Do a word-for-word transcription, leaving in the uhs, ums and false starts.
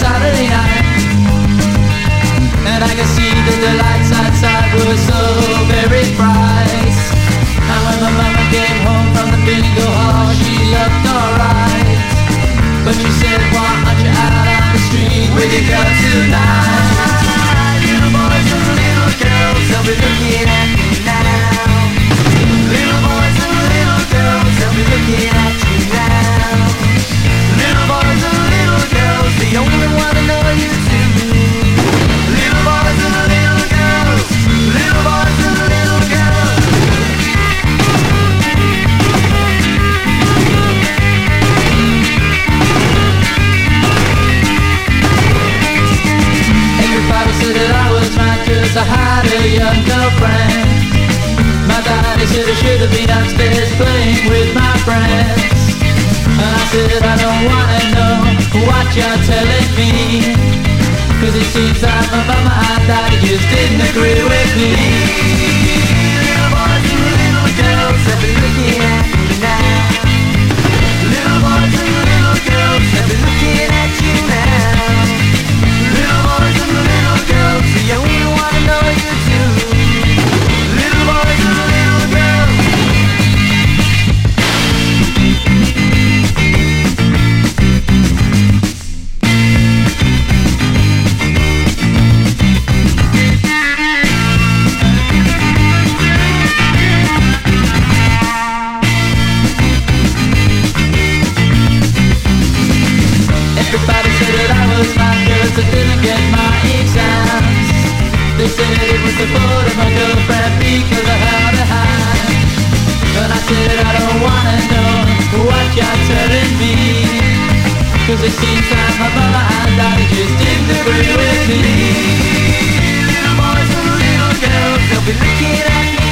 Saturday night, and I could see that the lights outside were so very bright. And when my mama came home from the bingo hall, she looked alright, but she said, why aren't you out on the street with your girl tonight? Little boys and little girls, they'll be looking at me now. Little boys and little girls, they'll be looking at you now. Little boys and little girls, they only wanna know you too. Little boys and little girls, little boys and little girls. Everybody said that I was mad 'cause I had a young girlfriend. My daddy said I should have been upstairs playing with my friends. And I said I don't wanna know what you're telling me, 'cause it seems that my mama and daddy just didn't agree with me. Little boys and little girls, they'll be looking at me now. Little boys and little girls, they'll be looking at you now. Little boys and little girls, they only wanna know you too. Little boys and little girls. Everybody said that I was mad 'cause I didn't get my exams. They said it was the fault of my girlfriend because I held her hand. And I said I don't wanna know what you're telling me, 'cause it seems that my mama and daddy just didn't agree with me. Little boys and little girls, they'll be looking at me